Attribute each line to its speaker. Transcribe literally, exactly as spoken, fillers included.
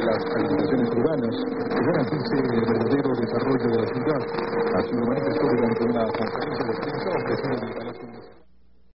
Speaker 1: las agrupaciones urbanas que garantizan el verdadero desarrollo de la ciudad. Así lo manifestó durante una conferencia